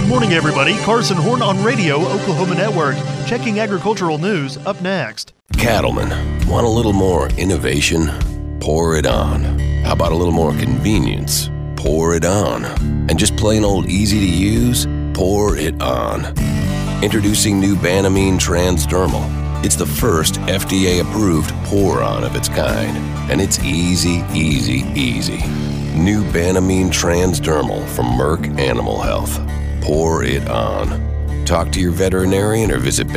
Good morning, everybody. Carson Horn on Radio Oklahoma Network. Checking agricultural news up next. Cattlemen, want a little more innovation? Pour it on. How about a little more convenience? Pour it on. And just plain old easy to use? Pour it on. Introducing new Banamine Transdermal. It's the first FDA-approved pour-on of its kind, and it's easy, easy, easy. New Banamine Transdermal from Merck Animal Health. Pour it on. Talk to your veterinarian or visit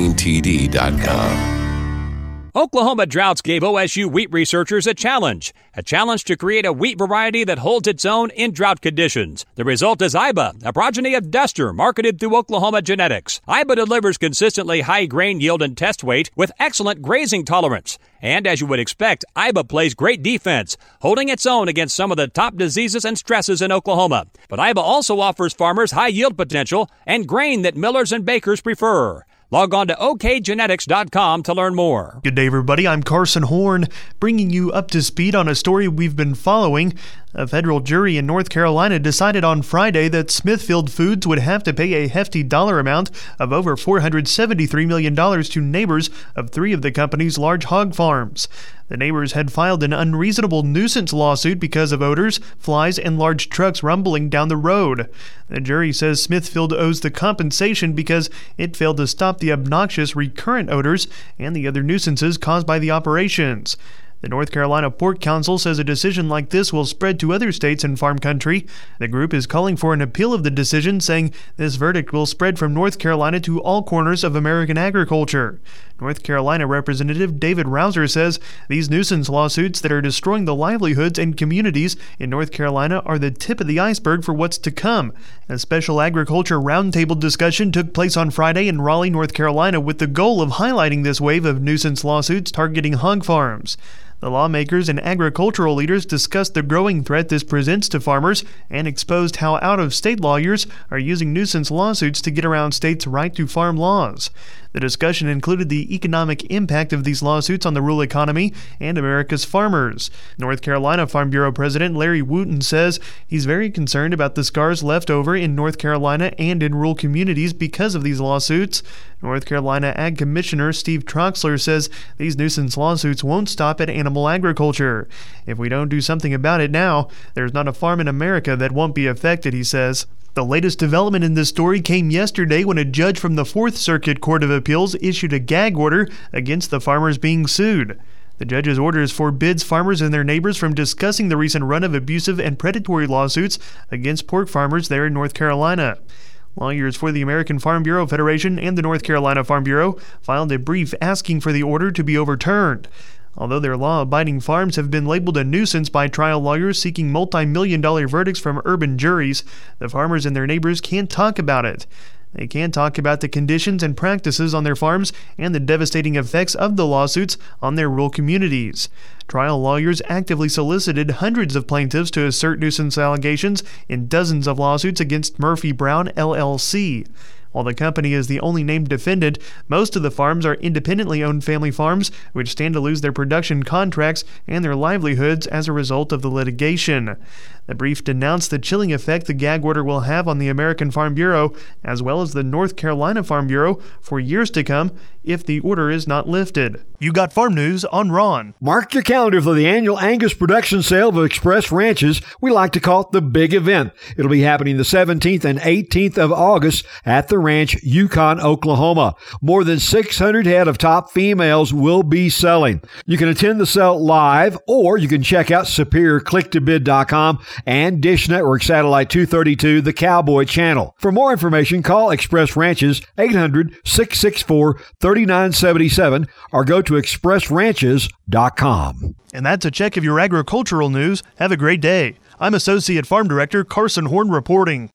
BanameneTD.com. Oklahoma droughts gave OSU wheat researchers a challenge to create a wheat variety that holds its own in drought conditions. The result is Iba, a progeny of Duster marketed through Oklahoma Genetics. Iba delivers consistently high grain yield and test weight with excellent grazing tolerance. And as you would expect, Iba plays great defense, holding its own against some of the top diseases and stresses in Oklahoma. But Iba also offers farmers high yield potential and grain that millers and bakers prefer. Log on to okgenetics.com to learn more. Good day, everybody. I'm Carson Horn, bringing you up to speed on a story we've been following. A federal jury in North Carolina decided on Friday that Smithfield Foods would have to pay a hefty dollar amount of over $473 million to neighbors of three of the company's large hog farms. The neighbors had filed an unreasonable nuisance lawsuit because of odors, flies, and large trucks rumbling down the road. The jury says Smithfield owes the compensation because it failed to stop the obnoxious recurrent odors and the other nuisances caused by the operations. The North Carolina Pork Council says a decision like this will spread to other states and farm country. The group is calling for an appeal of the decision, saying this verdict will spread from North Carolina to all corners of American agriculture. North Carolina Representative David Rouser says these nuisance lawsuits that are destroying the livelihoods and communities in North Carolina are the tip of the iceberg for what's to come. A special agriculture roundtable discussion took place on Friday in Raleigh, North Carolina, with the goal of highlighting this wave of nuisance lawsuits targeting hog farms. The lawmakers and agricultural leaders discussed the growing threat this presents to farmers and exposed how out-of-state lawyers are using nuisance lawsuits to get around states' right to farm laws. The discussion included the economic impact of these lawsuits on the rural economy and America's farmers. North Carolina Farm Bureau President Larry Wooten says he's very concerned about the scars left over in North Carolina and in rural communities because of these lawsuits. North Carolina Ag Commissioner Steve Troxler says these nuisance lawsuits won't stop at animal agriculture. If we don't do something about it now, there's not a farm in America that won't be affected, he says. The latest development in this story came yesterday when a judge from the Fourth Circuit Court of Appeals issued a gag order against the farmers being sued. The judge's orders forbids farmers and their neighbors from discussing the recent run of abusive and predatory lawsuits against pork farmers there in North Carolina. Lawyers for the American Farm Bureau Federation and the North Carolina Farm Bureau filed a brief asking for the order to be overturned. Although their law-abiding farms have been labeled a nuisance by trial lawyers seeking multi-million-dollar verdicts from urban juries, the farmers and their neighbors can't talk about it. They can talk about the conditions and practices on their farms and the devastating effects of the lawsuits on their rural communities. Trial lawyers actively solicited hundreds of plaintiffs to assert nuisance allegations in dozens of lawsuits against Murphy Brown, LLC. While the company is the only named defendant, most of the farms are independently owned family farms, which stand to lose their production contracts and their livelihoods as a result of the litigation. The brief denounced the chilling effect the gag order will have on the American Farm Bureau, as well as the North Carolina Farm Bureau, for years to come if the order is not lifted. You got farm news on Ron. Mark your calendar for the annual Angus production sale of Express Ranches. We like to call it the big event. It'll be happening the 17th and 18th of August at the ranch, Yukon, Oklahoma. More than 600 head of top females will be selling. You can attend the sale live, or you can check out SuperiorClickToBid.com and Dish Network Satellite 232, the Cowboy Channel. For more information, call Express Ranches 800-664-3977 or go to expressranches.com. And that's a check of your agricultural news. Have a great day. I'm Associate Farm Director Carson Horn reporting.